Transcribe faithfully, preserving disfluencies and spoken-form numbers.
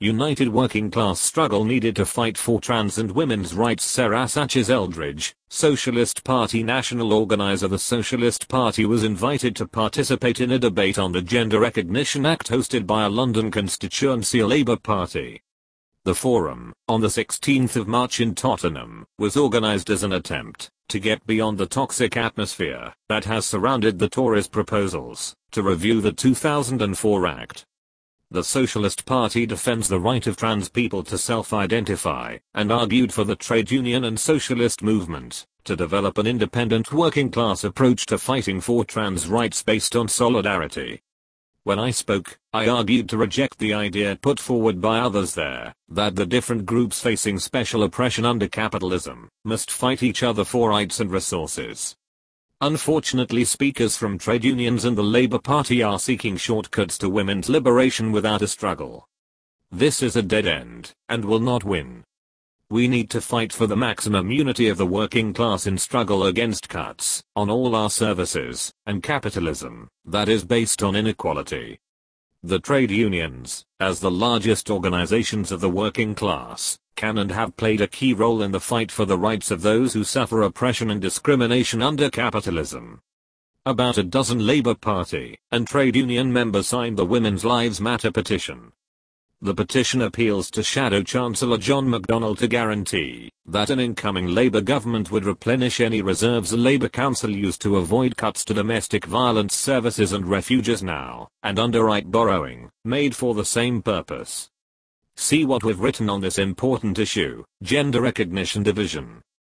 united working class struggle needed to fight for trans and women's rights. Sarah Sanchez Eldridge, Socialist Party national organizer. The Socialist Party was invited to participate in a debate on the Gender Recognition Act hosted by a London constituency Labour Party. The forum, on the sixteenth of March in Tottenham, was organised as an attempt to get beyond the toxic atmosphere that has surrounded the Tories' proposals to review the two thousand four Act. The Socialist Party defends the right of trans people to self-identify, and argued for the trade union and socialist movement to develop an independent working class approach to fighting for trans rights based on solidarity. When I spoke, I argued to reject the idea put forward by others there, that the different groups facing special oppression under capitalism must fight each other for rights and resources. Unfortunately, speakers from trade unions and the Labour Party are seeking shortcuts to women's liberation without a struggle. This is a dead end, and will not win. We need to fight for the maximum unity of the working class in struggle against cuts on all our services and capitalism that is based on inequality. The trade unions, as the largest organizations of the working class, can and have played a key role in the fight for the rights of those who suffer oppression and discrimination under capitalism. About a dozen Labour Party and trade union members signed the Women's Lives Matter petition. The petition appeals to Shadow Chancellor John McDonnell to guarantee that an incoming Labour government would replenish any reserves the Labour Council used to avoid cuts to domestic violence services and refuges now, and underwrite borrowing made for the same purpose. See what we've written on this important issue, Gender Recognition Division.